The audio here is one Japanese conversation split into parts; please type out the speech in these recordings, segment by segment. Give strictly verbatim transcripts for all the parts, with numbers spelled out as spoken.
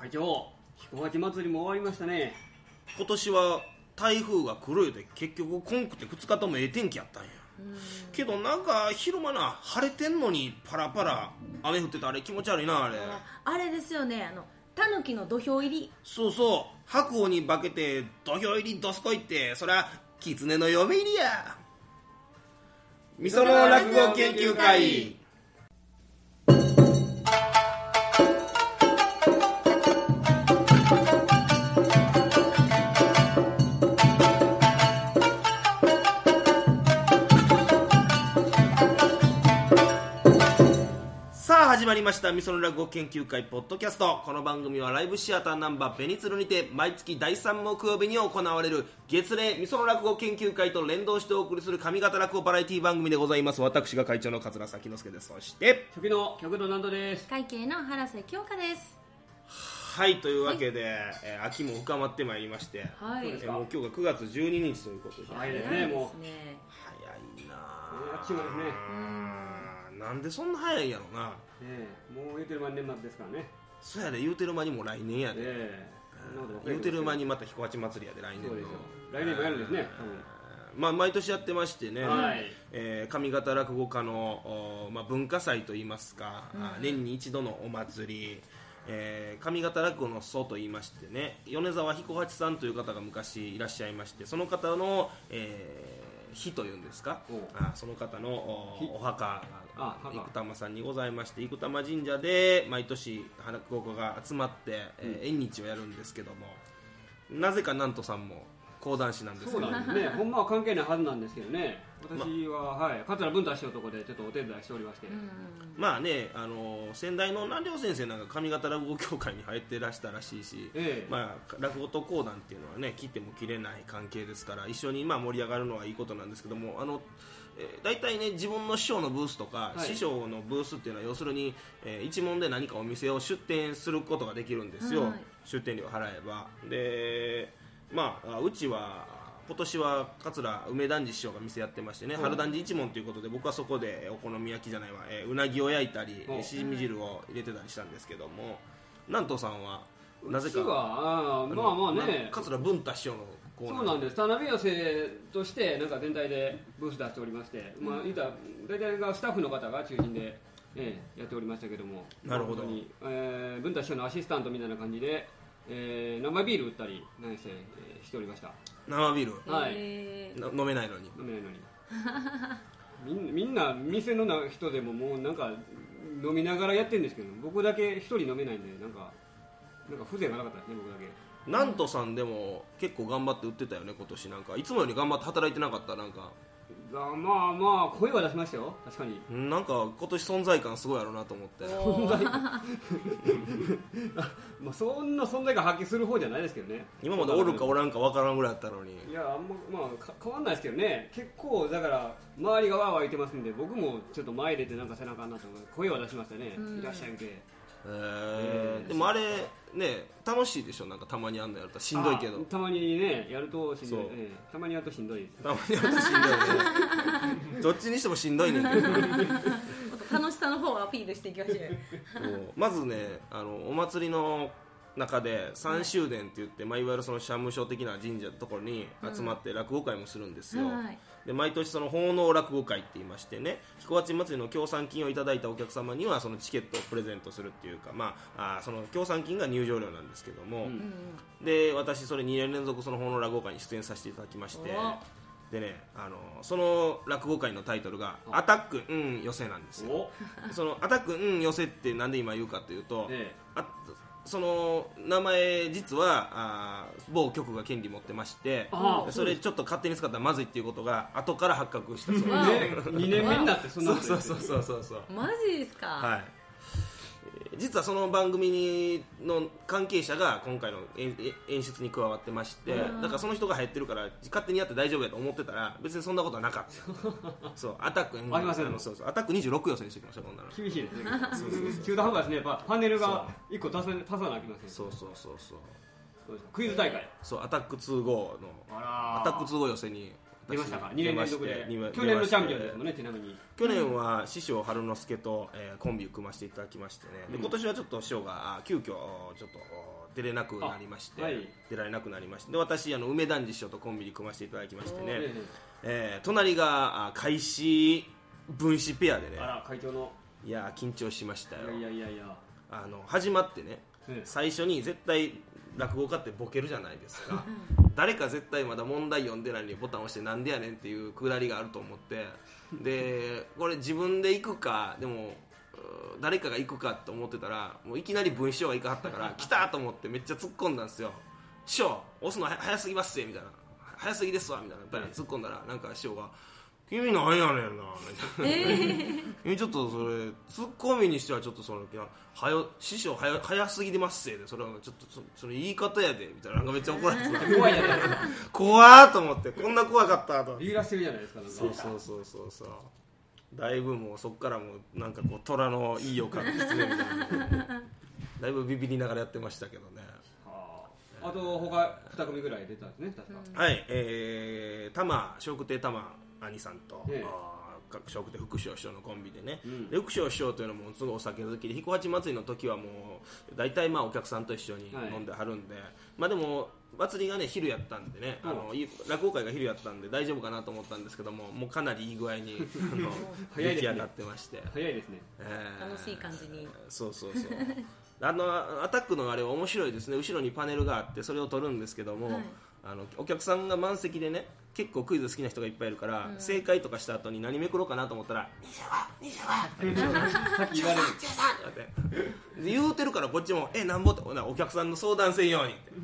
会長、彦八祭りも終わりましたね。 今年は台風が来るで結局こんくてふつかともええ天気やったんや。けどなんか昼間な晴れてんのにパラパラ雨降ってた。あれ気持ち悪いな。あれあれですよね、あのタヌキの土俵入り。 そうそう、白鵬に化けて土俵入りどすこいって、そりゃ狐の嫁入りや。みその落語研究会。始まりましたみその落語研究会ポッドキャスト。この番組はライブシアターナンバーベニツルにて毎月だいさん木曜日に行われる月例みその落語研究会と連動してお送りする上方落語バラエティ番組でございます。私が会長の桂崎之助です。そして初期の極道南斗です。 会計の原瀬京香です。 はい、というわけで、はい、えー、秋も深まってまいりまして、 はい、 えー、もう今日がくがつじゅうににちということで、 早いですね。もう早いなあっちもですね。 うん、なんでそんな早いんやろな。 ね、もう言うてる間に年末ですからね。 そうやで、言うてる間にもう来年やで、 えー、言うてる間にまた彦八祭りやで、来年の。 そうですよ、来年もやるんですね。 まあ、毎年やってましてね、 はい、 えー、上方落語家の、まあ、文化祭といいますか、うん、年に一度のお祭り、えー、上方落語の祖といいましてね、米沢彦八さんという方が昔いらっしゃいまして、その方の、えー日というんですか、あその方の お, お墓が生玉さんにございまして、生玉神社で毎年落語家が集まって、うん、えー、縁日をやるんですけども、なぜか南斗さんも講談師なんですけど、 そうなんですね。ほんまは関係ないはずなんですけどね。私は、ま、はい、桂文太師匠のところでちょっとお手伝いしておりまして、うん、 まあね、あの先代の南陵先生なんか上方落語協会に入ってらしたらしいし、ええ、まあ、落語と講談っていうのはね、切っても切れない関係ですから、一緒にまあ盛り上がるのはいいことなんですけども、あのえー、大体ね、自分の師匠のブースとか、はい、師匠のブースっていうのは要するに、えー、一門で何かお店を出店することができるんですよ、はい、出店料払えば。で、まあ、うちは今年は桂梅団次師匠が店やってましてね、春団次一門ということで、僕はそこでお好み焼きじゃないわ、えー、うなぎを焼いたりしじみ汁を入れてたりしたんですけども、南斗さんはなぜかうちはあまあまあね、 桂文太師匠のコーナー、 そうなんです。田辺寄せとしてなんか全体でブース出しておりまして、うん、まあ、言ったら大体がスタッフの方が中心で、えー、やっておりましたけども、 なるほど、 まあ、に、えー、文太師匠のアシスタントみたいな感じで、えー、生ビール売ったり何せ、えー、しておりました。 生ビール、 はい、 飲めないのに飲めないのにみんな、みんな店の人でももうなんか飲みながらやってるんですけど、僕だけ一人飲めないんで、なんかなんか風情がなかったですね、僕だけ。 南斗さんでも結構頑張って売ってたよね、今年。なんかいつもより頑張って働いてなかった？なんかあまあまあ声は出しましたよ、確かに。 なんか今年存在感すごいあるなと思って。 存在感まあそんな存在感発揮する方じゃないですけどね。 今までおるかおらんかわからんぐらいだったのに。 いや、あんま、まあ、変わんないですけどね。結構だから周りがわーわー言ってますんで、僕もちょっと前出てなんか背中になったので声は出しましたね。いらっしゃいんけ。 えーえー、でもあれね、楽しいでしょ。なんかたまにあんのやるとしんどいけど、 たまにねやるとしんどい、えー、たまにやるとしんどいです。 たまにやるとしんどいねどっちにしてもしんどいねんけど楽しさの方をアピールしていきましょうまずね、あのお祭りの中で三州殿って言って、まあ、いわゆるその社務所的な神社のところに集まって落語会もするんですよ、うん、はい、で毎年その奉納落語会って言いましてね、彦八祭りの協賛金をいただいたお客様にはそのチケットをプレゼントするっていうか、まあ、あその協賛金が入場料なんですけども、うん、で私それにねん連続その奉納落語会に出演させていただきまして、でね、あのその落語会のタイトルがアタックうん寄せなんですよ。そのアタックうん寄せってなんで今言うかというと、ええ、あその名前実はあ某局が権利持ってまして、それちょっと勝手に使ったらまずいっていうことが後から発覚したそうです。 にねんめになってそんなことそうそうそうそうそうマジですか。 はい、実はその番組の関係者が今回の演出に加わってまして、だからその人が入ってるから勝手にやって大丈夫やと思ってたら別にそんなことはなかったそうアタックありません。 そうそうアタックにじゅうろく予選にしてきました。こんなの厳しいですね。そうそうそう中途半端ですね。やっぱパネルがいっこ足さなきゃいけません。 そうそうそうそうクイズ大会、 そうアタックにじゅうごのアタックにじゅうご予選に出ましたか。にねん連続で出まして去年のチャンピオンですもんね。ちなみに去年は師匠春之助と、えーコンビを組ませていただきましてね、でうん今年はちょっと師匠があ急遽ちょっと出れなくなりまして、 あはい出られなくなりまして、で私あの梅団次師匠とコンビに組ませていただきましてね、 ええー隣があ開始分子ペアでね、 えあら会長のいやー緊張しましたよ。 いやいやいやいやあの始まってね、 ええ最初に絶対落語家ってボケるじゃないですか誰か絶対まだ問題読んでないのにボタン押してなんでやねんっていうくだりがあると思って、でこれ自分で行くかでもうー誰かが行くかと思ってたら、もういきなり文章が行かはったから来たと思ってめっちゃ突っ込んだんですよ。師匠押すのは早すぎますぜみたいな、早すぎですわみたいな、やっぱり突っ込んだらなんか師匠が君なんやねんなみたいな、えー、君ちょっとそれツッコミにしてはちょっとそのはよ師匠はや早すぎてますせで、それはちょっと そ, その言い方やでみたいな、なんかめっちゃ怒られて怖いじゃないですか。 怖ーと思って、こんな怖かったと。 ビビらしてるじゃないですか。なんかそうそうそうそうそう、だいぶもうそっからもうなんかこう虎のいい予感ですねみたいなだいぶビビりながらやってましたけどね。 はあ、あと他に組ぐらい出たんですね確か、 はい、えー、玉笑福亭玉兄さんと、 ええあ笑福亭福師匠のコンビでね、 うん、 で福師匠というのもすごいお酒好きで、彦八祭りの時はもう大体まあお客さんと一緒に飲んではるんで、はい、まあでも祭りがね昼やったんでね、あの落語会が昼やったんで大丈夫かなと思ったんですけども、もうかなりいい具合にあの出来上がってまして、 早いですね、 えー、 楽しい感じに。 そうそうそうあのアタックのあれは面白いですね。後ろにパネルがあってそれを撮るんですけども、はい、あのお客さんが満席でね、結構クイズ好きな人がいっぱいいるから、うん、正解とかした後に何めくろうかなと思ったらにじゅうばん、にじゅうばんってさっき言われるって言うてるから、こっちもえなんぼってお客さんの相談せんようにって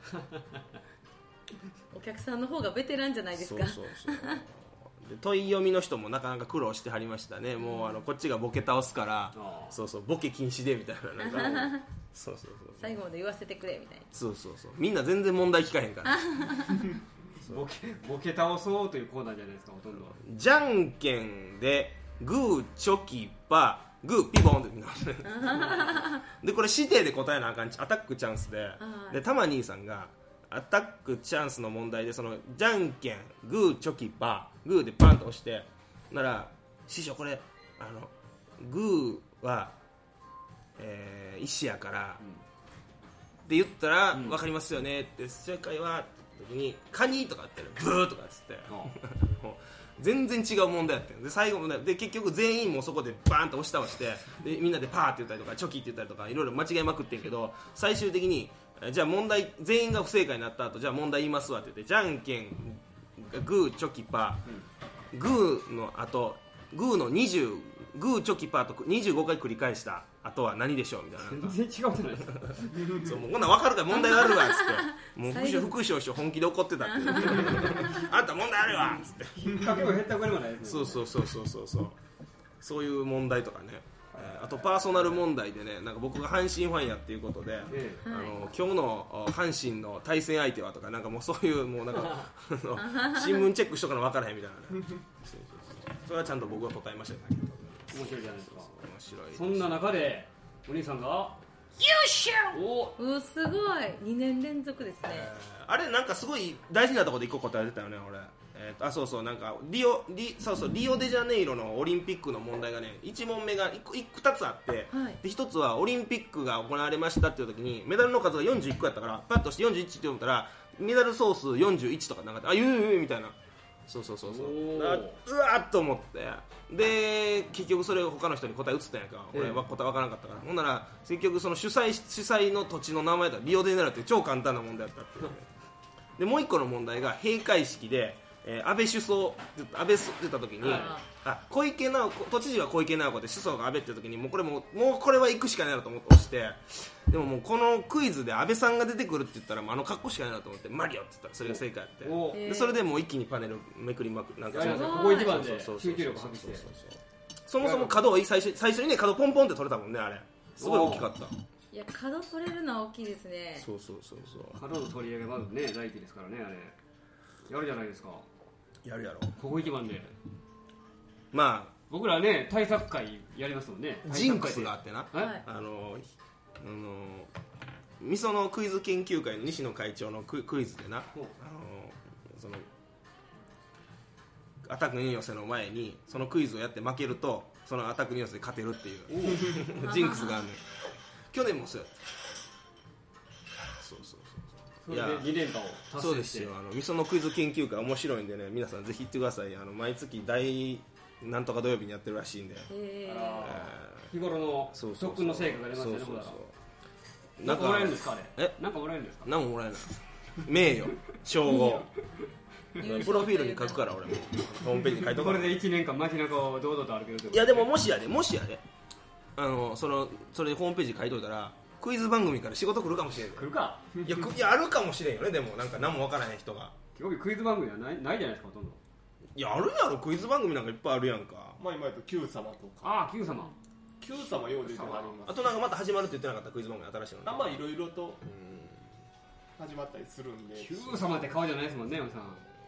お客さんの方がベテランじゃないですか。 そうそうそうで問い読みの人もなかなか苦労してはりましたね。もうあのこっちがボケ倒すから、そうそうボケ禁止でみたいな、なんかそうそうそう最後まで言わせてくれみたいな。 そうそうそう、みんな全然問題聞かへんからボケボケ倒そうというコーナーじゃないですか、ほとんど。 じゃんけんでグーチョキパーグーピボンってみんなでこれ指定で答えなあかん、アタックチャンスで、でタマ兄さんがアタックチャンスの問題で、そのじゃんけんグーチョキパーグーでパンと押してなら、師匠これあのグーは、えー、石やから、うん、って言ったら、うん、分かりますよねって、正解はって時にカニとかってブーとかっつって、うん、全然違う問題やってるで、最後もで結局全員もそこでバーンと押し倒してでみんなでパーって言ったりとかチョキって言ったりとかいろいろ間違いまくってんけど、最終的にじゃあ問題全員が不正解になった後、じゃあ問題言いますわって言って、じゃんけんグーチョキパー、うん、グーの後グーのにじゅうグーチョキパーとにじゅうごかい繰り返した後は何でしょうみたいな。 全然違うじゃないですかそう、もうこんなん分かるから問題あるわっつってもう副副将師本気で怒ってたってあんた問題あるわっつって引っ掛けも減ったくれもないですね。 そうそうそうそうそうそうそういう問題とかね、あとパーソナル問題でね、なんか僕が阪神ファンやっていうことで、ええ、あの今日の阪神の対戦相手はとか、なんかもうそういうもうなんか新聞チェックしとかの分からへんみたいな、ね、それはちゃんと僕は答えましたね。 面白いじゃないですか。 面白い。 そんな中でお兄さんが優勝。 おお、すごいにねん連続ですね、えー、あれなんかすごい大事なところでいっこ答えてたよね俺。えー、とあそうそう、なんかリオリそうそうリオデジャネイロのオリンピックの問題がね、いち問目がふたつあって、はい、でひとつはオリンピックが行われましたっていう時にメダルの数がよんじゅういっこやったから、パッとしてよんじゅういちって思ったらメダル総数よんじゅういちとかなんかあ、言う言うみたいな、そうそうそうそう、うわーっと思って、で結局それを他の人に答え移ったんやんか、俺は答え分からなかったから、ほんなら結局その主催主催の土地の名前だリオデジャネイロって超簡単な問題だったっていうでもう一個の問題が閉会式で、えー、安倍首相安倍出た時に、あ小池直子都知事は小池直子で首相が安倍って時にもうこれももうこれは行くしかないなと思って押して、でももうこのクイズで安倍さんが出てくるって言ったらあの格好しかないなと思ってマリオって言ったらそれが正解やって、でそれでもう一気にパネルめくりまくなんかここ一番で集中力発揮して、 そもそも角を最初最初にね角ポンポンって取れたもんね、あれすごい大きかった。 いや角取れるのは大きいですね。 そうそうそうそう、 角の取り上げまずね大事ですからね、あれやるじゃないですか。 やるやろここ一番で、 まあ僕らね対策会やりますもんね。 ジンクスがあってな、 はい、 あのあの味噌のクイズ研究会の西野会長のクイズでな、あのそのアタックに寄せの前にそのクイズをやって負けるとそのアタックに寄せで勝てるっていうジンクスがあるねん。去年もそうやった。そうそうそうそれでに連覇を達成して。 そうですよ。あのみそのクイズ研究会面白いんでね、皆さんぜひ行ってください。あの毎月第なんとか土曜日にやってるらしいんで、 へ日頃の特訓の成果が出ましたね。 そうそうそう。 なんかもらえるんですかあれ。 え、 なんかもらえるんですか。 何ももらえない。名誉、称号。プロフィールに書くから俺もホームページに書いとく。 これでいちねんかん街中を堂々と歩けるってこと。 いやでももしやでもしやであのそのそれでホームページに書いといたらクイズ番組から仕事来るかもしれん。 来るか。 いやいやあるかもしれんよね。でもなんか何もわからへん人が。 今日クイズ番組はないないじゃないですかほとんど。 いやあるやろ。クイズ番組なんかいっぱいあるやんか。 まあ今やと Q 様とか。 ああ Q 様。 Q 様よう出てはります。 あとなんかまた始まるって言ってなかったクイズ番組新しいの。 あまあいろいろと始まったりするんで。 Q 様って顔じゃないですもんね山さん。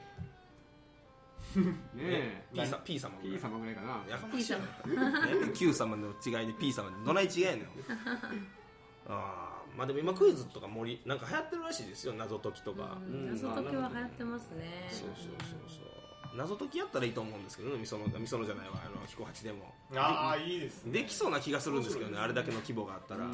ねえ P さ P 様 P 様ぐらいかな。 やかましいな。Q 様の違いで P 様でどない違いやねん。ああまあでも今クイズとか盛りなんか流行ってるらしいですよ。謎解きとか。 謎解きは流行ってますね。 そうそうそうそう。謎解きやったらいいと思うんですけどね。みそのみそのじゃないわあの彦八でも。 ああいいですね。 できそうな気がするんですけどね。あれだけの規模があったら。あの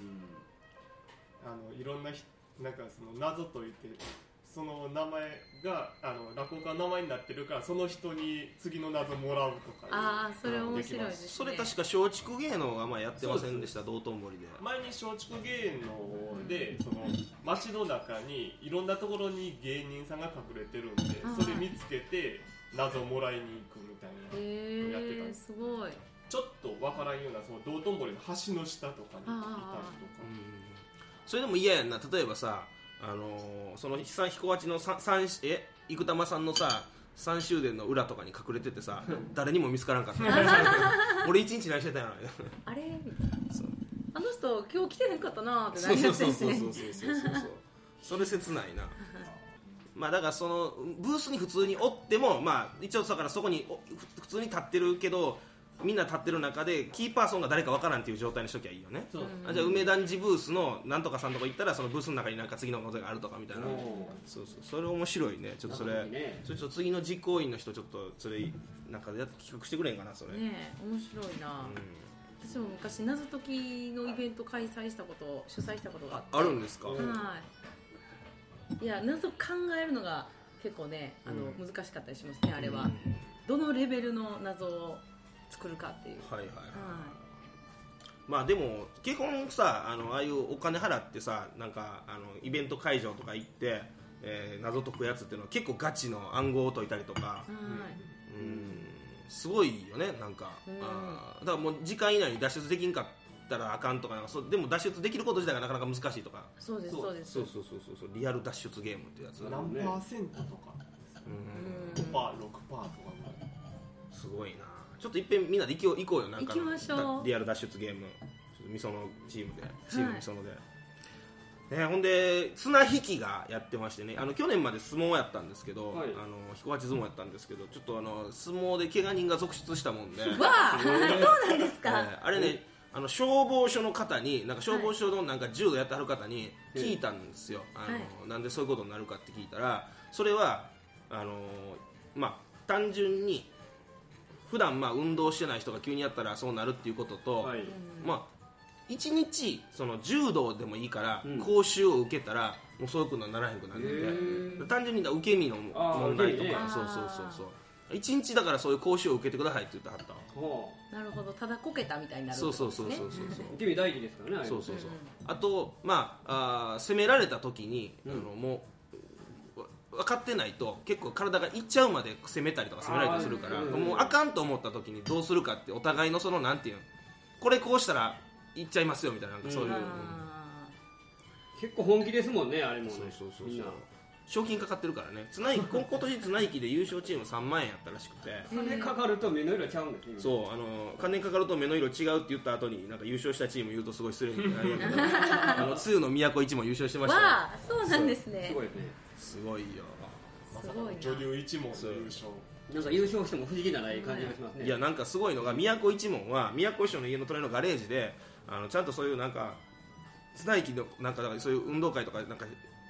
いろんななんかその謎解いてその名前があの落語家の名前になってるからその人に次の謎もらうとか。 ああそれ面白いですね。 それ確か松竹芸能がまあやってませんでした。道頓堀で前に松竹芸能でその街の中にいろんなところに芸人さんが隠れてるんでそれ見つけて謎もらいに行くみたいなのをやってたんです。 すごい。 ちょっとわからんようなその道頓堀の橋の下とかにいたりとか。 それでも嫌やんな。例えばさあのー、その久彦八の三え生玉さんのさ三周年の裏とかに隠れててさ誰にも見つからんかった俺一日何してたんやろあれあの人今日来てへんかったなってなりますね。そうそうそうそうそうそうそれ切ないな。まあだからそのブースに普通におってもまあ一応だからそこに普通に立ってるけどみんな立ってる中でキーパーソンが誰かわからんっていう状態にしときゃいいよね。あじゃあ梅団地ブースのなんとかさんとこ行ったらそのブースの中になんか次のことがあるとかみたいな。そうそうそれ面白いね。ちょっとそれ、ね、ちょっと次の実行委員の人ちょっとそれなんかや企画してくれんかなそれ。 ね面白いな。うん、私も昔謎解きのイベント開催したこと主催したことがあって。 あるんですか。 はい。いや謎考えるのが結構ねあの、うん、難しかったりしますねあれは、うん。どのレベルの謎を作るかっていう。 はいはいはい。はい、まあでも基本さあのああいうお金払ってさなんかあのイベント会場とか行って、えー、謎解くやつっていうのは結構ガチの暗号を解いたりとか、はい、うんすごいよねなんか。うんあだからもう時間以内に脱出できんかったらあかんとかなんかそでも脱出できること自体がなかなか難しいとか。 そうですそうです。 そうそうそうそうそうリアル脱出ゲームってやつ。 何パーセントとかですか。ごパーセント、ろくパーセントとか。 すごいな。ちょっといっぺんみんなで行こう行こうよなんか行きましょう。 リアル脱出ゲームみそのチームでチームみそので、はいね、ほんで綱引きがやってましてねあの去年まで相撲やったんですけど、はい、あの彦八相撲やったんですけどちょっとあの相撲で怪我人が続出したもんでわあそうなんですか、 ね、あれねあの消防署の方になんか消防署のなんか柔道やってはる方に聞いたんですよ、はい、あの、はい、なんでそういうことになるかって聞いたらそれはあのまあ単純に普段まあ運動してない人が急にやったらそうなるっていうことと、はい、まあいちにちその柔道でもいいから講習を受けたらもうそういうことにならへんくなるので単純に受け身の問題とか、ね、そうそうそうそういちにちだからそういう講習を受けてくださいって言ってはったなるほどただこけたみたいになるそうそうそうそうそう受け身大事ですからねそうそうそうあとまああ攻められた時に、うん、あのもう分かってないと結構体がいっちゃうまで攻めたりとか攻められたりするからもうあかんと思った時にどうするかってお互いのそのなんていうのこれこうしたらいっちゃいますよみたいななんかそういう、うん、 結構本気ですもんねあれもねそうそうそうそう賞金かかってるからね綱引き今年綱引きで優勝チームさんまんえんやったらしくて金かかると目の色ちゃうんですねそうあの金かかると目の色違うって言った後になんか優勝したチーム言うとすごい失礼になるんやけどあのツーの都一も優勝してました、ね、 わあそうなんですねすごいねすごいよまさか女流一門の優勝なんか優勝しても不思議なない感じがしますねいやなんかすごいのが都一門は都師匠の家の隣のガレージであのちゃんとそういうなんか綱引きのなんかだからそういう運動会とかなんか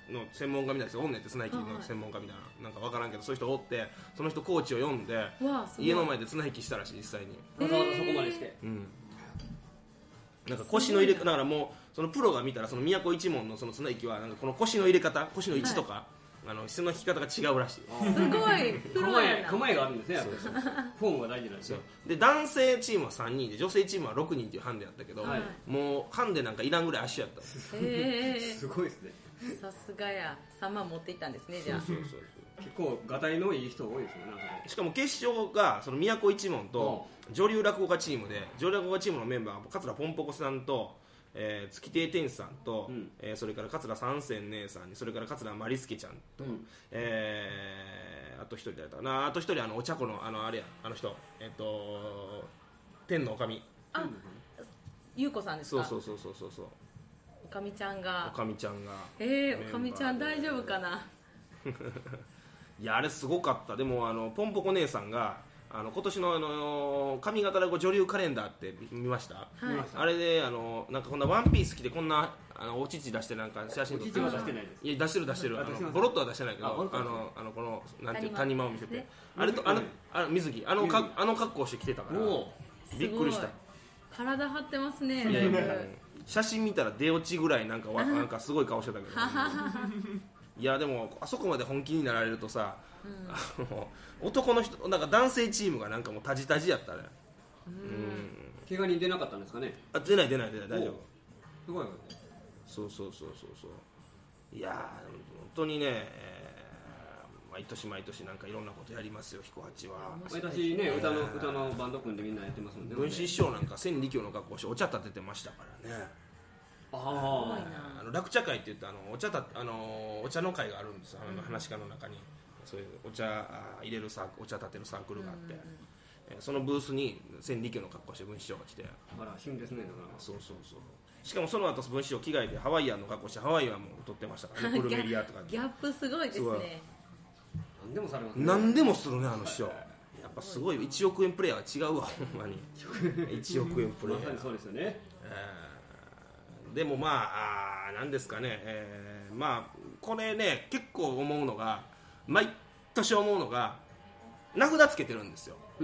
の専門家みたいな人おんねんって、綱引きの専門家みたいな、なんか分からんけどそういう人おって、その人コーチを呼んで家の前で綱引きしたらしい、実際に。 わざわざそこまでして、 うん、なんか腰の入れだからもうそのプロが見たらその都一門のその綱引きはなんかこの腰の入れ方、腰の位置とか、はい、あの質の引き方が違うらしい。 すごいプロやな。 構えがあるんですね。そうそうそうフォームが大事なんですよ。 で男性チームはさんにんで女性チームはろくにんっていうハンデやったけど、はい、もうハンデなんかいらんぐらい足やった。 へーすごいですね。 さすがや。さんまん持っていったんですね。じゃあそうそうそう結構ガタイのいい人多いですよね。 しかも決勝がその都一門と女流落語家チームで、女流落語家チームのメンバーは桂ぽんぽこさんと、えー、月亭天さんと、うんえー、それから桂三泉姉さんに、それから桂まりすけちゃんと、うんえー、あと一人誰だな、あと一人あのお茶子のあのあれやあの人、えっ、ー、と天のおかみ、 あ、優子さんですか。 そうそうそうそうそう、 おかみちゃんが、 おかみちゃんが、 えー、おかみちゃん大丈夫かな。 いやあれすごかった。でもあのポンポコ姉さんがあの今年のあの上方落語女流カレンダーって見ました、はい、あれであのなんかこんなワンピース着てこんなあのお乳出してなんか写真撮って、 お乳は出してないです。 いや出してる出してる、あのボロッとは出してないけど、あのあのこのなんていう谷間を見せて、ね、あれとあのあの水着あのかあの格好して着てたからびっくりした。 体張ってますね。 いやいや写真見たら出落ちぐらいなんかわなんかすごい顔してたけど、いやでもあそこまで本気になられるとさ、うん、あの男の人なんか男性チームがなんかもうタジタジやったね。 うんうん怪我人出なかったんですかね。 あ出ない出ない出ない大丈夫。 すごいね。 そうそうそうそうそう。いやー本当にね、えー、毎年毎年なんかいろんなことやりますよ彦八は。 毎年ね歌の歌のバンド組んでみんなやってますもんね。 文枝師匠なんか千里教の格好してお茶立ててましたからね。ああの楽茶会って言ってあのお茶たあのお茶の会があるんです。あの話し家の中にそういうお茶入れるサーお茶立てるサークルがあって、うんうんえー、そのブースに千里教の格好して文枝師匠が来て、 あら旬ですね。だからそうそうそう。しかもその後文枝師匠着替えてハワイアンの格好してハワイアンも撮ってましたからね。プルメリアとかギャップすごいですね。 何でもされますね。 何でもするねあの師匠。やっぱすごいいちおく円プレイヤーは違うわほんまに。いちおく円プレイヤー。 まさにそうですよね。 えーでもまあ、あなんですかね、えー、まあこれね結構思うのが毎年思うのが名札つけてるんですよ、うん、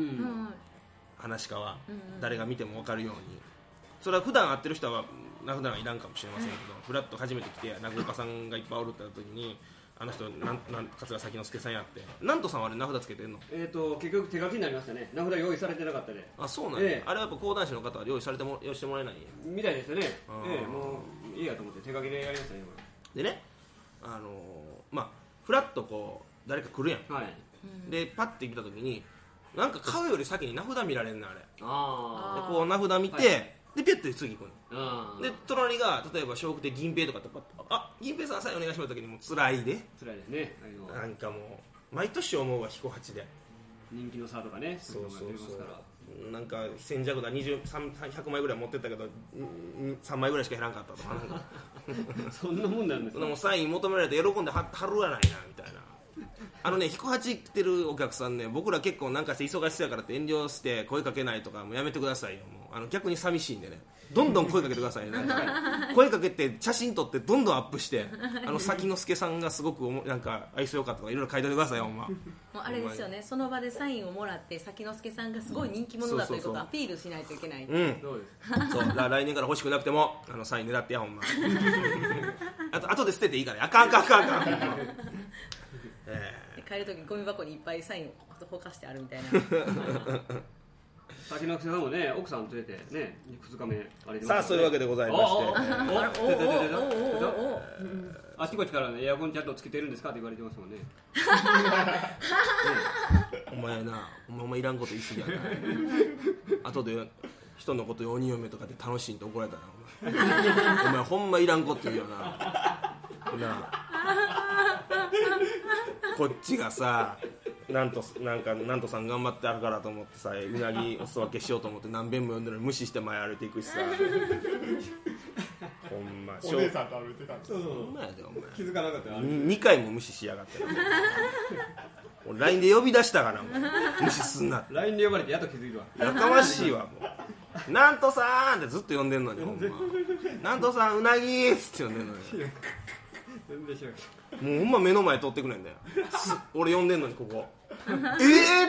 話し家は、うんうん、誰が見ても分かるように。それは普段会ってる人は名札がいらんかもしれませんけど、フラッと初めて来て落語家さんがいっぱいおるって時にあの人なんなん桂崎之助さんやってなんとさんはあれ名札つけてんの？ えーと結局手書きになりましたね。名札用意されてなかったで。 あそうなんや、えー、あれはやっぱ講談師の方は用意されても用意してもらえないみたいですよね。えー、もういいやと思って手書きでやりましたね。 でねあのー、まあフラッとこう誰か来るやん、はい、でパッて来た時になんか買うより先に名札見られんねんあれ。あでこう名札見て、はい、でピュッて次来るの。で隣が例えば笑福亭銀平とかってパッとあ銀平さんサインお願いします時にもう辛いで辛いですね。 あのなんかもう毎年思うわ彦八で人気の差とかね。 そうそうそうなんか千弱だにじゅう、ひゃくまいぐらい持ってったけどさんまいぐらいしか減らんかったとかなんかそんなもんなんですか。 もうサイン求められて喜んで貼るわないなみたいな。あのね彦八来てるお客さんね僕ら結構なんかして忙しそうやからって遠慮して声かけないとかもうやめてくださいよ。もうあの逆に寂しいんでねどんどん声かけてくださいね声かけて写真撮ってどんどんアップしてあの崎之助さんがすごくなんか愛想よかったとかいろいろ書いておいてくださいよほんま。もうあれですよねその場でサインをもらって崎之助さんがすごい人気者だということをアピールしないといけない。 うんそうですそうだ来年から欲しくなくてもあのサイン狙ってやほんまあと後で捨てていいからあかんあかんあかんあかんえー、帰るときにゴミ箱にいっぱいサインをほかしてあるみたいな崎之助さんもね奥さん連れてねふつかめあれ、 ね、さあそういうわけでございましてあっちこっちからねエアコンちゃんとつけてるんですかって言われてますもんねお前なお前いらんこと言い過ぎやな後で人のことよにん嫁とかで楽しいって怒られたなお前お前ほんまいらんこと言うよななこっちがさなんとなんかなんとさん頑張ってあるからと思ってさうなぎお裾分けしようと思って何遍も呼んでるのに無視して前歩いていくしさほんまお姉さんと歩いてたんですよ。 ほんまやでお前気づかなかったよにかいも無視しやがって俺 ライン で呼び出したから無視すんなってライン で呼ばれてやっと気づいたわやかましいわもうなんとさーんってずっと呼んでんのにほんまなんとさんうなぎーっつって呼んでんのに全然知らん。 もうほんま目の前通ってくれんだよ俺呼んでんのにここえーって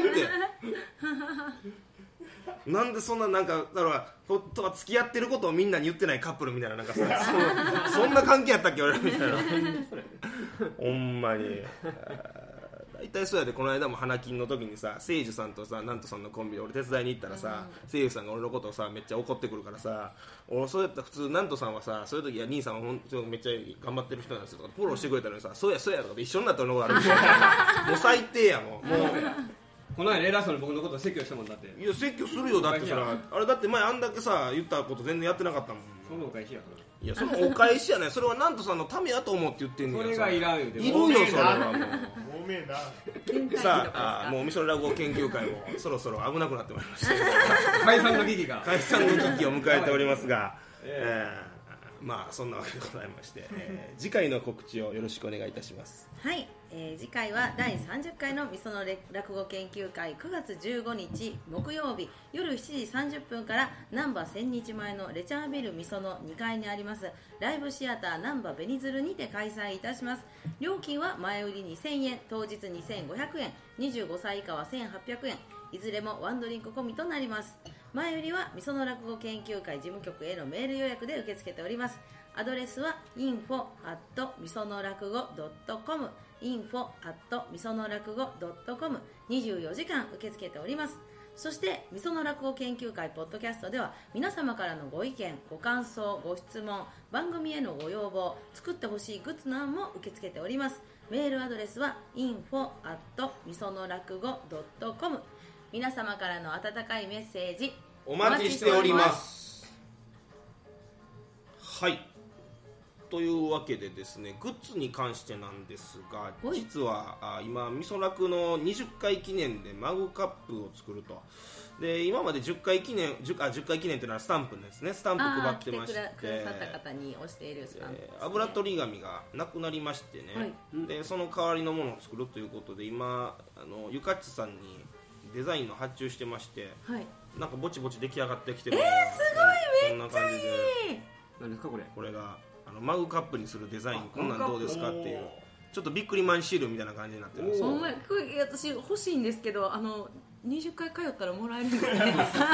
なんでそんななんかだから本当は付き合ってることをみんなに言ってないカップルみたいななんかさそ, そんな関係やったっけ俺みたいなほんまに大体そうやで。この間も花金の時にさ、聖樹さんとさなんとさんのコンビで俺手伝いに行ったらさ、聖樹さんが俺のことをさめっちゃ怒ってくるからさ、俺そうやったら普通なんとさんはさそういう時いや兄さんはほんとめっちゃ頑張ってる人なんですよとかフォローしてくれたのにさ、そうやそうやとかで一緒になったのがあるもう最低やもん。もうこの間偉そうに僕のことを説教したもんだって。 いや説教するよ。だってさあれだって前あんだけさ言ったこと全然やってなかったもん。 そのお返しやから。 いやそのお返しやねそれはなんとさんのためやと思って言ってんねん。 それがいらんよ。 いるよそれはもうごめんなさあ、あもうお店の落語研究会もそろそろ危なくなってまいりました解散の危機が解散の危機を迎えておりますが、えー、まあそんなわけでございまして、えー、次回の告知をよろしくお願いいたします。 はい、えー、次回はだいさんじゅっかいのみその落語研究会くがつじゅうごにち木曜日夜しちじさんじゅっぷんから難波千日前のレチャービルみそのにかいにありますライブシアター難波紅鶴にて開催いたします。料金は前売りにせんえん、当日にせんごひゃくえん、にじゅうごさい以下はせんはっぴゃくえん、いずれもワンドリンク込みとなります。前売りはみその落語研究会事務局へのメール予約で受け付けております。アドレスは インフォ アット みその落語 ドット コム インフォ アット みその落語 ドット コム にじゅうよじかん受け付けております。そしてみその落語研究会ポッドキャストでは皆様からのご意見、ご感想、ご質問、番組へのご要望、作ってほしいグッズなども受け付けております。メールアドレスは インフォ アット みその落語 ドット コム。 皆様からの温かいメッセージお待ちしております。はい、というわけでですね、グッズに関してなんですが、実はあ今みそ落のにじゅっかい記念でマグカップを作ると。で今までじゅっかい記念 10, あじゅっかい記念というのはスタンプですね。スタンプ配ってまして、 来てくださった方に押しているスタンプですね、 えー、油取り紙がなくなりましてね、はい、でその代わりのものを作るということで今あのゆかっちさんにデザインの発注してまして、はい、なんかぼちぼち出来上がってきてる。 えー、すごいめっちゃいい。 何ですかこれ。 これがあのマグカップにするデザイン、こんなんどうですかっていうちょっとびっくりマンシールみたいな感じになってるんですよ。 お前これ私欲しいんですけど、あのにじゅっかい通ったらもらえるんですね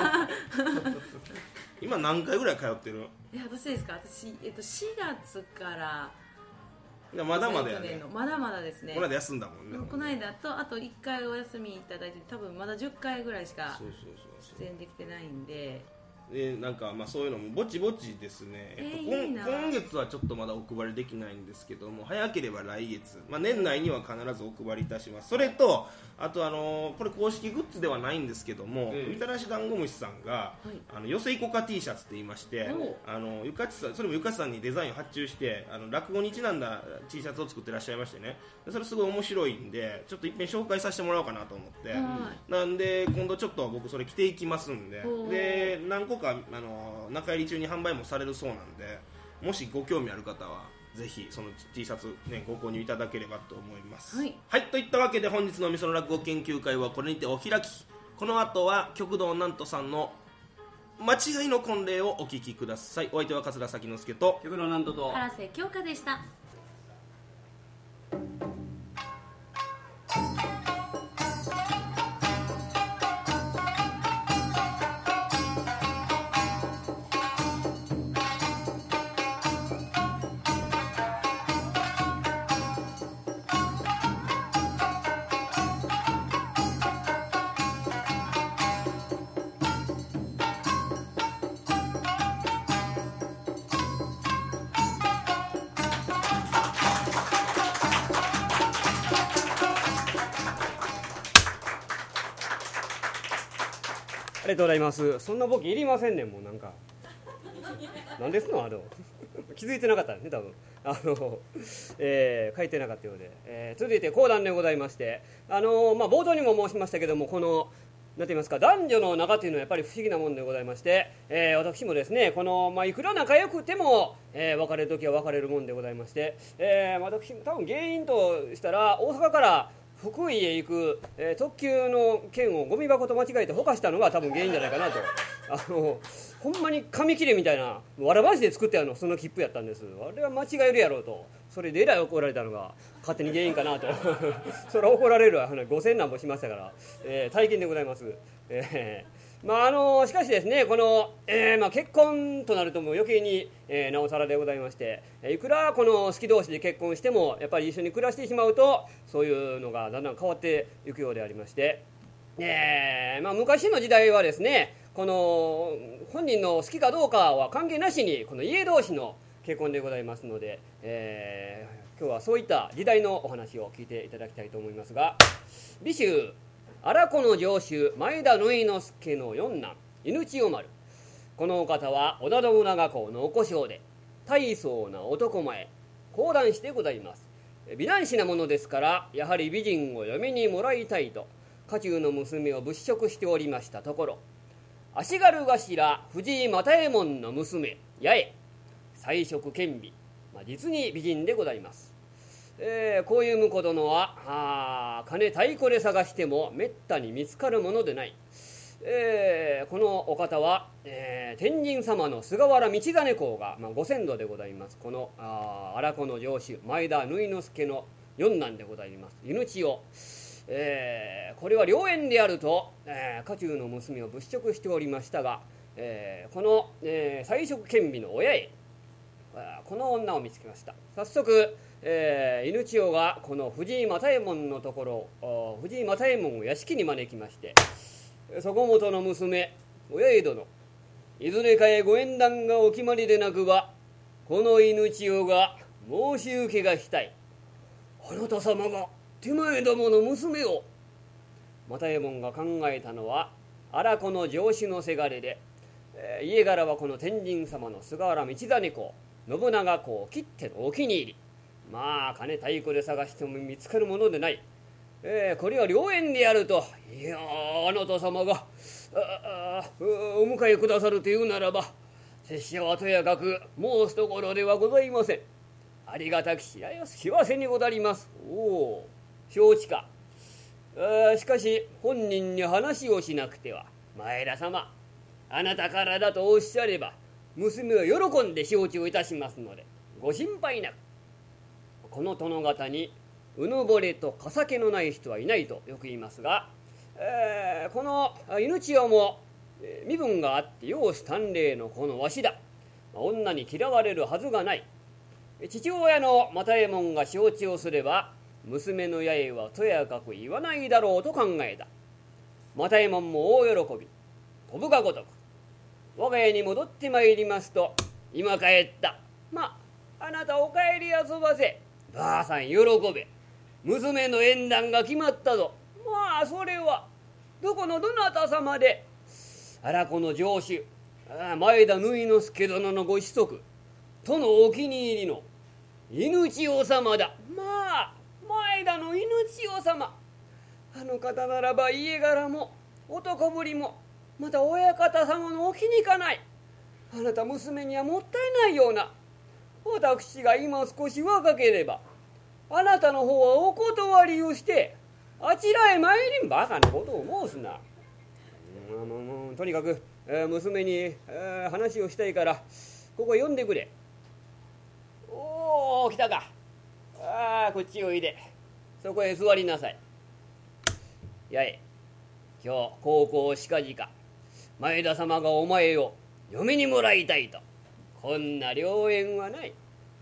今何回ぐらい通ってる？ いや私ですか、私、えっと、しがつからまだまだやね。 まだまだですね。 この間休んだもんね。 この間とあといっかいお休みいただいて、多分まだじゅっかいぐらいしか出演できてないんで。 でなんかまあそういうのもぼちぼちですね、えっと、 えー、いいな。 今月はちょっとまだお配りできないんですけども、早ければ来月、まあ、年内には必ずお配りいたします。それとあと、あのー、これ公式グッズではないんですけども、みたらし団子虫さんが、はい、あのよせいこか T シャツって言いまして、あのゆかちさんそれもゆかちさんにデザインを発注してあの落語にちなんだ T シャツを作ってらっしゃいましてね、それすごい面白いんでちょっと一遍紹介させてもらおうかなと思って、なんで今度ちょっと僕それ着ていきますんで、で何個かあの中入り中に販売もされるそうなんで、もしご興味ある方はぜひその T シャツ、ね、ご購入いただければと思います。はい、はい、といったわけで本日のみその落語研究会はこれにてお開き。この後は極道なんとさんの間違いの婚礼をお聞きください。お相手は桂崎之助と極道なんとと原瀬京香でした。 ありがとうございます。そんなボケいりませんねん。もうなんかなんですのあの気づいてなかったんですね多分あの、えー、書いてなかったようで、えー、続いて講談でございまして、あのーまあ、冒頭にも申しましたけども、このなんて言いますか、男女の仲というのはやっぱり不思議なもんでございまして、えー、私もですねこの、まあ、いくら仲良くても、えー、別れる時は別れるもんでございまして、えー、私多分原因としたら大阪から福井へ行く、えー、特急の券をゴミ箱と間違えてほかしたのが多分原因じゃないかなとあのほんまに紙切れみたいなわらばしで作ってあるのその切符やったんです。あれは間違えるやろうと、それでえらい怒られたのが勝手に原因かなとそれは怒られるわ、ごせんなんぼしましたから、えー、大金でございます。えーまああのしかしですね、この、えーまあ、結婚となるともう余計に、えー、なおさらでございまして、いくらこの好き同士で結婚してもやっぱり一緒に暮らしてしまうとそういうのがだんだん変わっていくようでありまして、えーまあ、昔の時代はですね、この本人の好きかどうかは関係なしにこの家同士の結婚でございますので、えー、今日はそういった時代のお話を聞いていただきたいと思いますが、美州荒子の城主前田縫之助の四男犬千代丸、このお方は織田信長公のお小姓で大層な男前講談師でございます。美男子なものですから、やはり美人を嫁にもらいたいと家中の娘を物色しておりましたところ、足軽頭藤井又右衛門の娘八重才色兼備、まあ、実に美人でございます。えー、こういう婿殿はあ金太鼓で探してもめったに見つかるものでない。えー、このお方は、えー、天神様の菅原道真公が、まあ、ご先祖でございます。この荒子の城主前田縫之助の四男でございます犬千代、えー、これは良縁であると、えー、家中の娘を物色しておりましたが、えー、この、えー、才色兼備の親へこの女を見つけました。早速、えー、犬千代がこの藤井又右衛門のところ、藤井又右衛門を屋敷に招きまして、そこもとの娘親江殿、いずれかへご縁談がお決まりでなくばこの犬千代が申し受けがしたい。あなた様が手前どもの娘を。又右衛門が考えたのは荒子の城主のせがれで、えー、家柄はこの天神様の菅原道真公信長公きってのお気に入り。まあ金太鼓で探しても見つかるものでない。えー、これは良縁であると。いやあなた様がああお迎えくださるというならば拙者はとやかく申すところではございません。ありがたき幸せにござります。おお承知か。あしかし本人に話をしなくては。前田様、あなたからだとおっしゃれば娘は喜んで承知をいたしますのでご心配なく。この殿方にうぬぼれとかさけのない人はいないとよく言いますが、えー、この犬千代も、えー、身分があって容姿端麗のこのわしだ、まあ、女に嫌われるはずがない。父親の又右衛門が承知をすれば娘の八重はとやかく言わないだろうと考えた。又右衛門も大喜び、飛ぶがごとく我が家に戻ってまいりますと、今帰ったまああなたお帰り遊ばせ、ばあさん喜べ、娘の縁談が決まったぞ。まあそれはどこのどなた様で。荒子の城主前田縫之助殿のご子息とのお気に入りの犬千代様だ。まあ前田の犬千代様、あの方ならば家柄も男ぶりもまた親方様のお気に入かない。あなた娘にはもったいないような。私が今少し若ければあなたの方はお断りをしてあちらへ参りん。バカなことを申すな。うん、もうとにかく、えー、娘に、えー、話をしたいからここへ呼んでくれ。おお来たか。ああこっちおいで。そこへ座りなさい。やえ今日高校近々前田様がお前を嫁にもらいたいと。こんな良縁はない。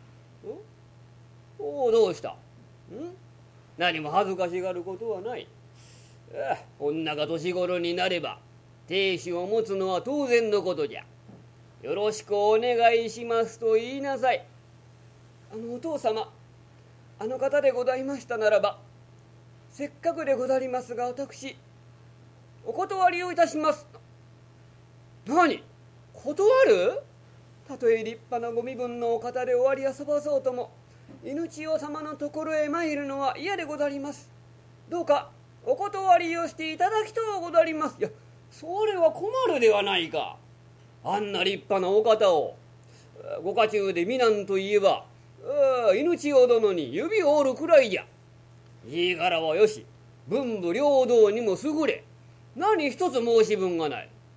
おおどうした。ん何も恥ずかしがることはない。ああ女が年頃になれば亭主を持つのは当然のことじゃ。よろしくお願いしますと言いなさい。あのお父様、あの方でございましたならばせっかくでござりますが私お断りをいたします。何断る。たとえ立派なご身分のお方で終わり遊ばそうとも犬千代様のところへ参るのは嫌でござります。どうかお断りをしていただきとうござります。いやそれは困るではないか。あんな立派なお方をご家中で美男といえば犬千代殿に指を折るくらいじゃ。家柄はよし文武両道にも優れ何一つ申し分がない。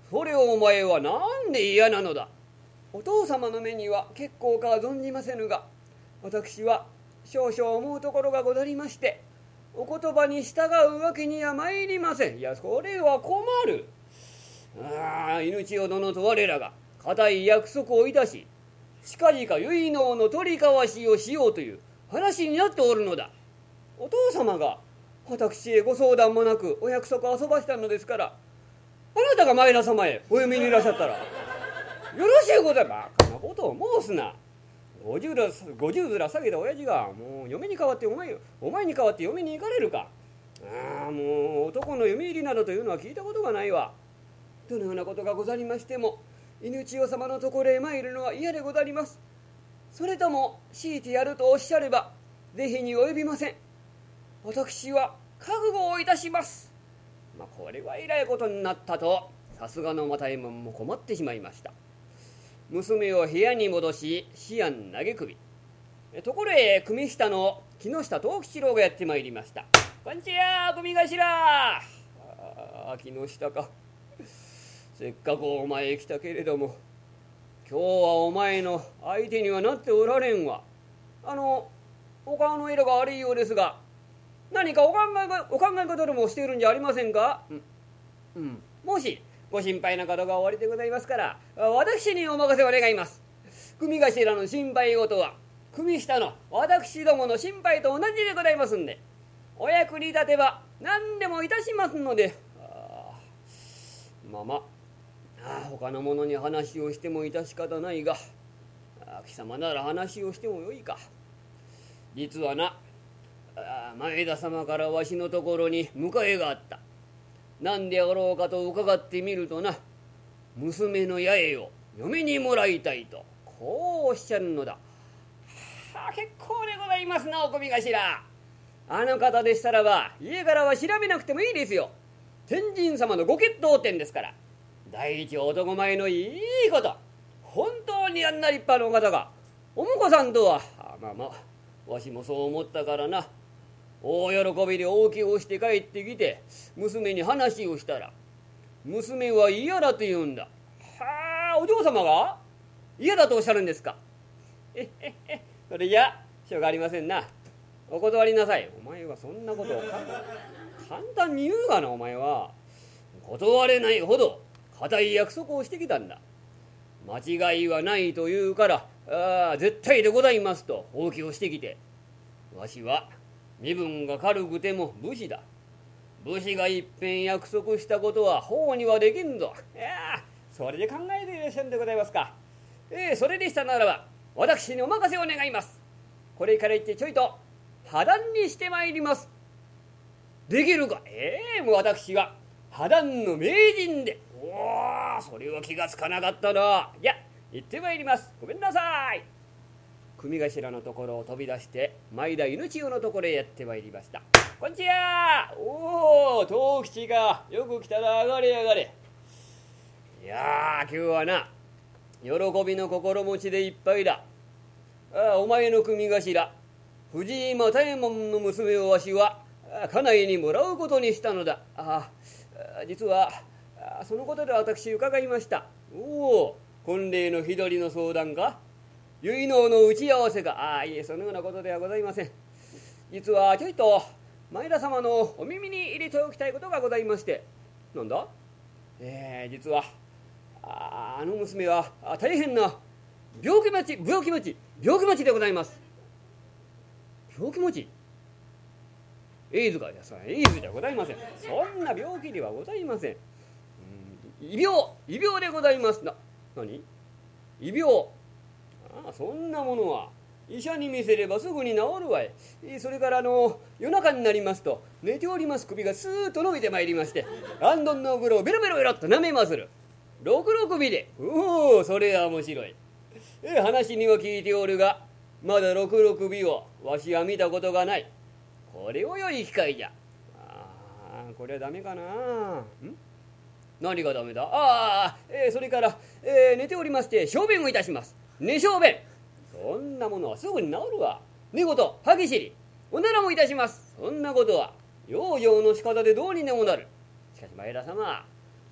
それをお前はなんで嫌なのだ。お父様の目には結構かは存じませぬが、私は少々思うところがござりまして、お言葉に従うわけには参りません。いや、それは困る。ああ、犬千代殿と我らが固い約束をいたし、近々結納の取り交わしをしようという話になっておるのだ。お父様が私へご相談もなくお約束を遊ばしたのですから、あなたが前田様へお嫁にいらっしゃったらよろしいことだ。バカなことを申すな。五十ら五十面下げた親父がもう嫁に代わってお前お前に代わって嫁に行かれるか。ああ、もう男の嫁入りなどというのは聞いたことがないわ。どのようなことがござりましても犬千代様のところへ参るのは嫌でござります。それとも強いてやるとおっしゃれば是非に及びません。私は覚悟をいたします。まあ、これはえらいことになったと、さすがの又右衛門も困ってしまいました。娘を部屋に戻し思案投げ首。ところへ組下の木下藤吉郎がやってまいりました。こんにちは、組頭。ああ、木下か。せっかくお前へ来たけれども、今日はお前の相手にはなっておられんわ。あのお顔の色が悪いようですが、何かお考えがお考え方でもしているんじゃありませんか。うん、うん、もしご心配な方がおありでございますから、私にお任せを願います。組頭の心配事は組下の私どもの心配と同じでございますんで、お役に立てば何でもいたしますので。あまあまあああ、他の者に話をしても致し方ないが、あ貴様なら話をしてもよいか。実はな、あ前田様からわしのところに迎えがあった。何であろうかと伺ってみるとな、娘の八重を嫁にもらいたいとこうおっしゃるのだ。はあ、結構でございますな、お組頭。あの方でしたらば家柄は調べなくてもいいですよ。天神様のご血統天ですから。第一男前のいいこと。本当にあんな立派なお方がお婿さんとは。あまあまあわしもそう思ったからな。大喜びで大きをして帰ってきて娘に話をしたら、娘は嫌だと言うんだ。はあ、お嬢様が嫌だとおっしゃるんですか。えへへ、それじゃしょうがありませんな。お断りなさい。お前はそんなことを簡単に言うがな。お前は断れないほど固い約束をしてきたんだ。間違いはないというから、あ絶対でございますと大きをしてきて、わしは身分が軽くても武士だ。武士がいっぺん約束したことは法にはできんぞ。いやそれで考えていらっしゃるんでございますか。えー、それでしたならば私にお任せを願います。これから言ってちょいと破談にしてまいります。できるか。ええー、もう私が破談の名人で。おお、それは気がつかなかったな。いや行ってまいります。ごめんなさい。組頭のところを飛び出して前田犬千代のところへやってまいりました。こんにちは。おお、藤吉がよく来たら。上がれ上がれ。いや今日はな喜びの心持ちでいっぱいだ。あお前の組頭藤井又右衛門の娘をわしは家内にもらうことにしたのだ。あ実はそのことで私伺いました。おお、婚礼の日取りの相談か、結納の打ち合わせか。ああいえ、そのようなことではございません。実はちょいと前田様のお耳に入れておきたいことがございまして。なんだ。えー、実はああの娘は大変な病気持ち病気持ち病気持ちでございます。病気持ちエイズか。エイズじゃございません。そんな病気ではございません。うん、異病異病でございます。な何異病。ああそんなものは医者に見せればすぐに治るわい。それからあの夜中になりますと寝ております首がスーッと伸びてまいりまして、あんどんのお風呂をベロベロベロっと舐めまする。六六尾で。おお、それは面白い。え話には聞いておるがまだ六六尾をわしは見たことがない。これを良い機会じゃ。ああこれはダメかな。ん何がダメだ。ああ、えー、それから、えー、寝ておりまして小便をいたします。寝小便。そんなものはすぐに治るわ。寝言歯ぎしりおならもいたします。そんなことは養生の仕方でどうにでもなる。しかし前田様、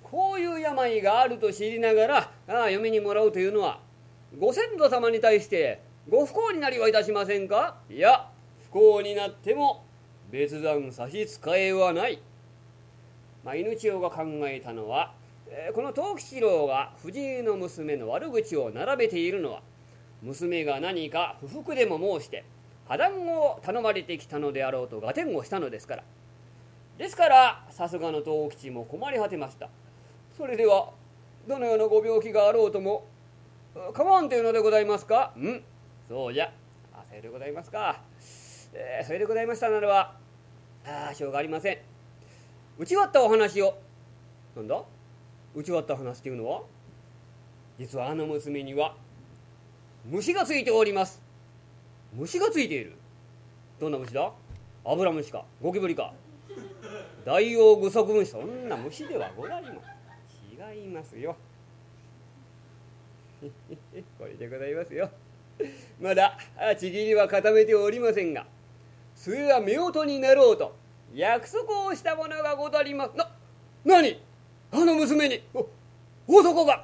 こういう病があると知りながらあ嫁にもらうというのはご先祖様に対してご不幸になりはいたしませんか。いや不幸になっても別段差し支えはない。まあ、犬千代が考えたのは、えー、この藤吉郎が藤井の娘の悪口を並べているのは娘が何か不服でも申して破談を頼まれてきたのであろうと合点をしたのですから。ですからさすがの藤吉も困り果てました。それではどのようなご病気があろうとも構わんというのでございますか。うん、そうじゃ。あ、さようでございますか。えー、それでございましたならばあしょうがありません。打ち割ったお話を。なんだ打ち割った話っていうのは、実はあの娘には虫がついております。虫がついている。どんな虫だ。アブラムシかゴキブリかダイオウグソクムシ。そんな虫ではございま違いますよこれでございますよ。まだちぎりは固めておりませんが、末は夫婦になろうと約束をしたものがござります。な、何あの娘に男が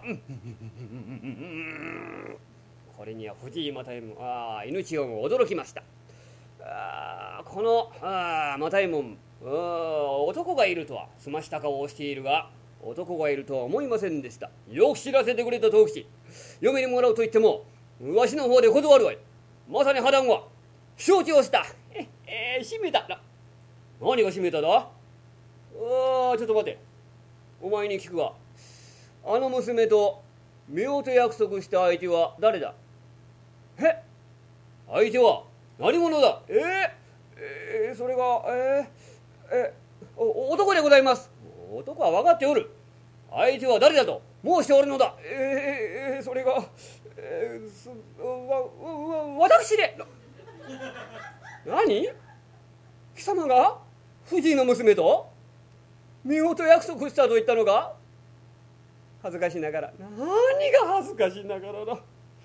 これには藤井又右衛門、ああ犬千代も驚きました。あこのあ又右衛門、男がいるとは澄ました顔をしているが、男がいるとは思いませんでした。よく知らせてくれた藤吉。嫁にもらうと言ってもわしの方で断るわい。まさに破談は承知をした。ええー、閉めたな。何が閉めただ。ああちょっと待て、お前に聞くが、あの娘と夫婦約束した相手は誰だ。え相手は何者だ。えー、えー、それがえー、えー、お男でございます。男は分かっておる。相手は誰だと申しておるのだ。えー、えー、それが、えー、すわわ私で何貴様が藤井の娘と夫婦約束したと言ったのか。恥ずかしながら。何が恥ずかしながらだ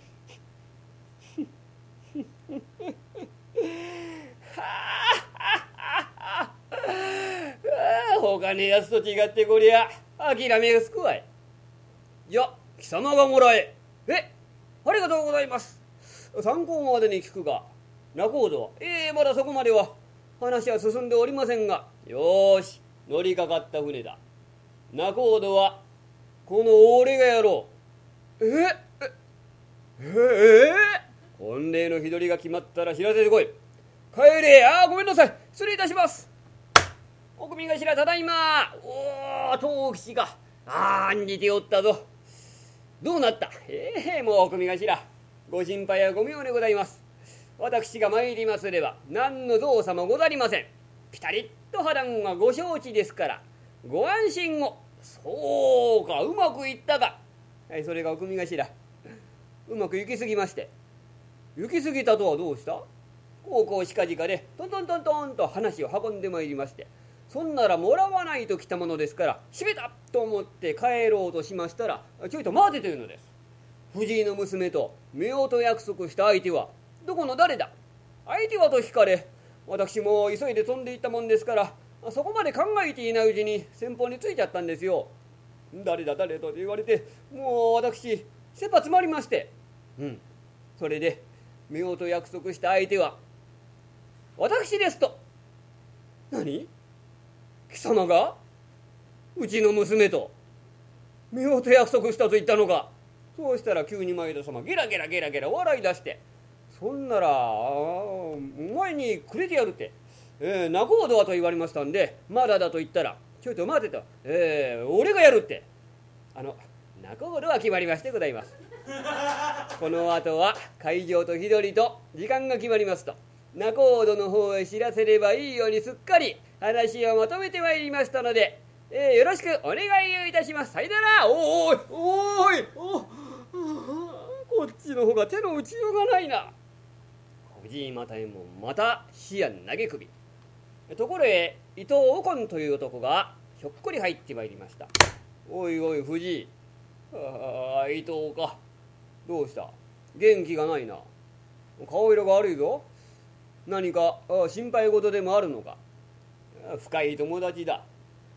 他のやつと違ってこりゃ諦めがつくわい。じゃ貴様がもらえ。えありがとうございます。参考までに聞くが仲人はええー、まだそこまでは話は進んでおりませんが、よーし乗りかかった船だ。仲人はこの俺がやろう。ええええー、婚礼の日取りが決まったら知らせてこい。帰れ。あーごめんなさい、失礼いたします。お組頭ただいま。おお藤吉があんにておったぞ。どうなった。ええー、もうお組頭ご心配はご無用でございます。私が参りますれば何の造作もござりません。ピタリッと破談がご承知ですからご安心を。そうか、うまくいったか。はい、それがお組頭うまくいきすぎまして。行きすぎたとはどうした。高校しかじかでトントントントンと話を運んでまいりまして、そんならもらわないと来たものですから閉めたと思って帰ろうとしましたら、ちょいと待てというのです。藤井の娘と夫婦約束した相手はどこの誰だ。相手はと聞かれ、私も急いで飛んでいったもんですからそこまで考えていないうちに先方についちゃったんですよ。誰だ誰だと言われて、もう私切羽詰まりまして、うんそれで夫婦約束した相手は私ですと。何貴様がうちの娘と夫婦約束したと言ったのか。そうしたら急に前田様ゲラゲラゲラゲラ笑い出して、そんならお前にくれてやるって、えー、仲人はと言われましたんで、まだだと言ったらちょいと待てと、えー、俺がやるって。あの仲人は決まりましてございます。この後は会場と日取りと時間が決まりますと仲人の方へ知らせればいいようにすっかり話をまとめてまいりましたので、えー、よろしくお願いをいたします。さよなら。おーいおーいおこっちの方が手の打ちようがないな。藤井又右衛門また視野投げ首。ところへ伊藤右近という男がひょっこり入ってまいりました。おいおい藤井、ああ伊藤か。どうした、元気がないな。顔色が悪いぞ。何か心配事でもあるのか。深い友達だ。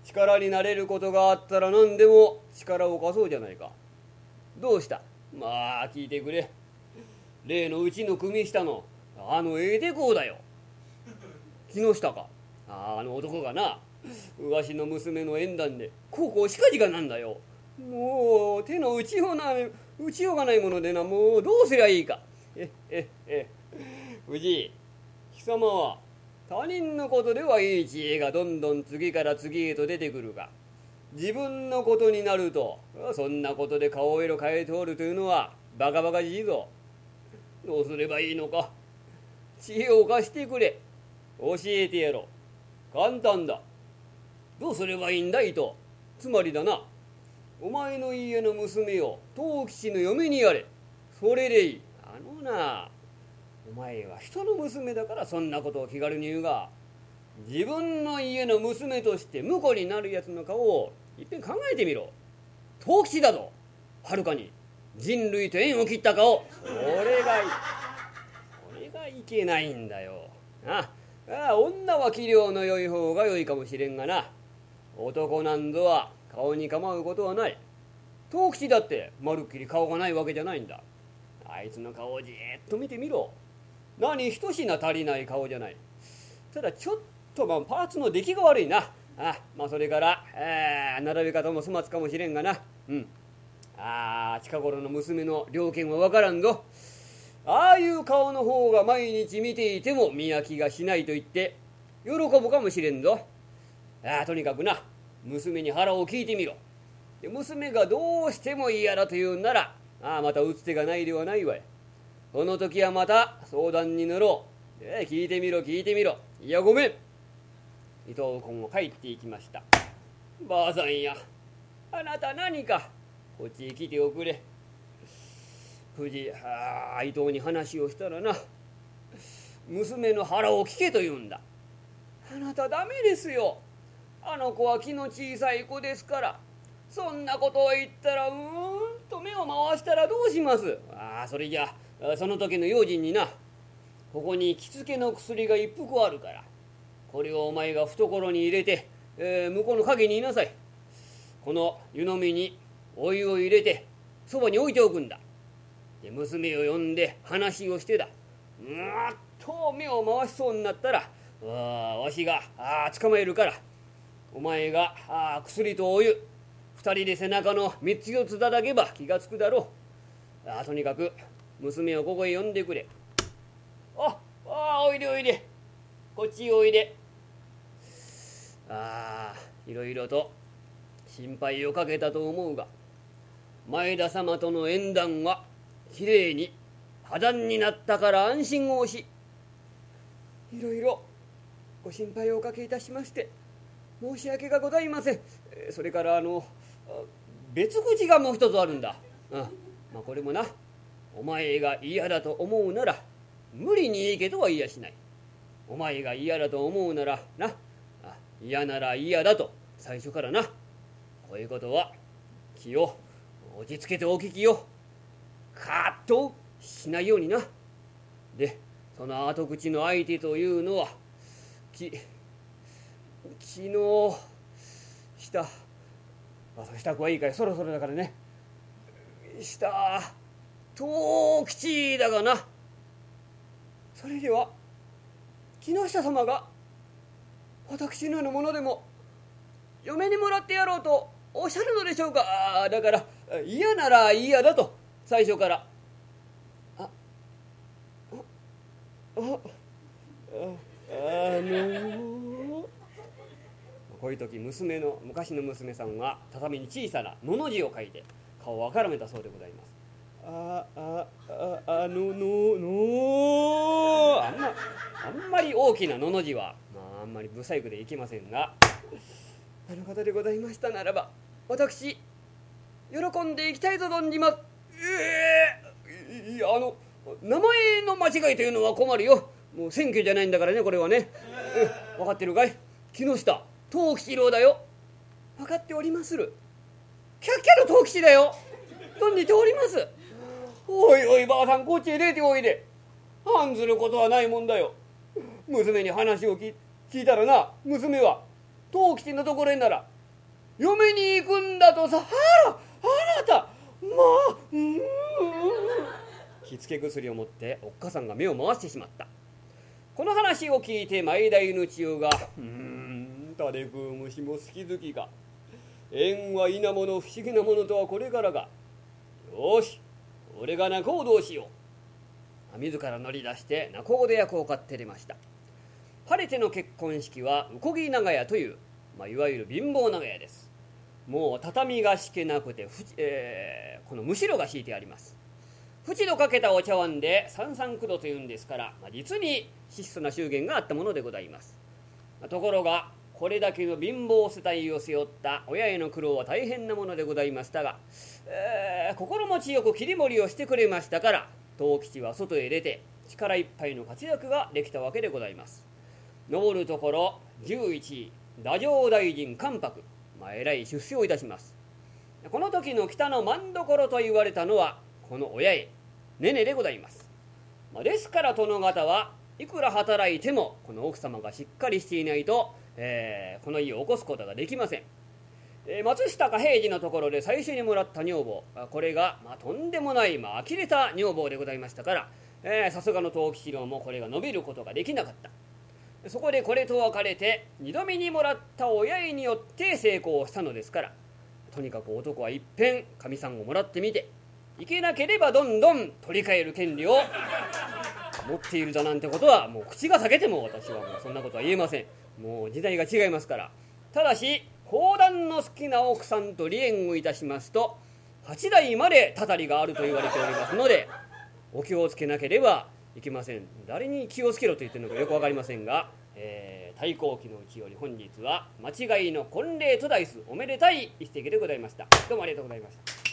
力になれることがあったら何でも力を貸そうじゃないか。どうした？まあ聞いてくれ。例のうちの組下のあのええでこうだよ。木下か。ああの男がな、わしの娘の縁談でこうこうしかじかなんだよ。もう手の打ちような打ちようがないものでな、もうどうすりゃいいか。えええ藤井貴様は他人のことではいい知恵がどんどん次から次へと出てくるが、自分のことになるとそんなことで顔色変えておるというのはバカバカしいぞ。どうすればいいのか。知恵を貸してくれ。教えてやろう。簡単だ。どうすればいいんだいと。つまりだな、お前の家の娘を藤吉の嫁にやれ。それでいい。あのな、お前は人の娘だからそんなことを気軽に言うが、自分の家の娘として婿になるやつの顔をいっぺん考えてみろ。藤吉だぞ。はるかに人類と縁を切った顔。それがいい。それがいけないんだよ。ああ、女は器量の良い方が良いかもしれんがな、男なんぞは顔に構うことはない。藤吉だってまるっきり顔がないわけじゃないんだ。あいつの顔をじーっと見てみろ。何一品足りない顔じゃない。ただちょっとまあパーツの出来が悪いな。あまあそれから、えー、並べ方も粗末かもしれんがな。うんああ近頃の娘の了見は分からんぞ。ああいう顔の方が毎日見ていても見飽きがしないと言って喜ぶかもしれんぞ。ああとにかくな、娘に腹を聞いてみろ。で娘がどうしても嫌だと言うんなら、ああまた打つ手がないではないわい。その時はまた相談に乗ろう。え聞いてみろ聞いてみろ。いやごめん。伊藤君も帰っていきました。ばあさんや、あなた何かこっちへ来ておくれ。藤あ伊藤に話をしたらな、娘の腹を聞けと言うんだ。あなたダメですよ。あの子は気の小さい子ですから。そんなことを言ったらうーんと目を回したらどうします。ああそれじゃその時の用心にな、ここに着付けの薬が一服あるから、これをお前が懐に入れて、えー、向こうの陰にいなさい。この湯飲みにお湯を入れてそばに置いておくんだ。で娘を呼んで話をしてだ。うーっと目を回しそうになったら、あわしがあ捕まえるから、お前があ薬とお湯二人で背中の三つ四つ叩けば気がつくだろう。あとにかく娘をここへ呼んでくれ。ああおいでおいで、こっちへおいで。ああいろいろと心配をかけたと思うが、前田様との縁談はきれいに破談になったから安心をし、いろいろご心配をおかけいたしまして申し訳がございません。それからあの別口がもう一つあるんだ。うんまあ、これもな、お前が嫌だと思うなら無理にいいけとは言いやしない。お前が嫌だと思うならな、あ嫌なら嫌だと最初からな。こういうことは気を落ち着けてお聞きよ。カッとしないようにな。でその後口の相手というのはき昨日した支度はいいかい、そろそろだからね。した藤吉だがな。それでは木下様が私のようなものでも嫁にもらってやろうとおっしゃるのでしょうか。だから嫌なら嫌だと最初から。あああああのー、こういう時娘の昔の娘さんは畳に小さなのの字を書いて顔をあからめたそうでございます。ああああのののあんまあんまり大きなのの字は、まあ、あんまり不細工でいけませんが、あの方でございましたならば私喜んでいきたいと存じます。えー、いやあの名前の間違いというのは困るよ。もう選挙じゃないんだからね、これはね。分かってるかい。木下藤吉郎だよ。分かっておりまする。キャッキャの藤吉だよ。存じております。おいおいばあさん、こっちへ出ておいで。案ずることはないもんだよ。娘に話を聞いたらな、娘は藤吉のところへなら嫁に行くんだとさ。あらあなた、まあうーん。気付け薬を持っておっかさんが目を回してしまった。この話を聞いて前田犬千代が「うーん誰食う虫も好き好きか。縁は稲もの不思議なものとはこれからが。よし俺が仲人をしよう」自ら乗り出して仲人役を買って出ました。晴れての結婚式はうこぎ長屋という、まあ、いわゆる貧乏長屋です。もう畳が敷けなくてふ、えー、このむしろが敷いてあります。縁のかけたお茶碗で三三九度というんですから、まあ、実に質素な祝言があったものでございます。ところがこれだけの貧乏世帯を背負った親への苦労は大変なものでございましたが、えー、心持ちよく切り盛りをしてくれましたから、藤吉は外へ出て力いっぱいの活躍ができたわけでございます。上るところじゅういちい太政大臣関白、まあ、えらい出世をいたします。この時の北の政所と言われたのはこの親へねねでございます。まあ、ですから殿方はいくら働いてもこの奥様がしっかりしていないと、えー、この家を起こすことができません。えー、松下か平次のところで最初にもらった女房、これが、まあ、とんでもない、まあ呆れた女房でございましたから、えー、さすがの藤吉郎もこれが伸びることができなかった。そこでこれと別れて二度目にもらった親によって成功したのですから、とにかく男はいっぺんかみさんをもらってみて、いけなければどんどん取り替える権利を持っているだなんてことはもう口が裂けても私はもうそんなことは言えません。もう時代が違いますから。ただし講談の好きな奥さんと離縁をいたしますとはちだいまでたたりがあると言われておりますので、お気をつけなければいけません。誰に気をつけろと言ってるのかよく分かりませんが、えー、太閤記のうちより本日は間違いの婚礼と題すおめでたい一席でございました。どうもありがとうございました。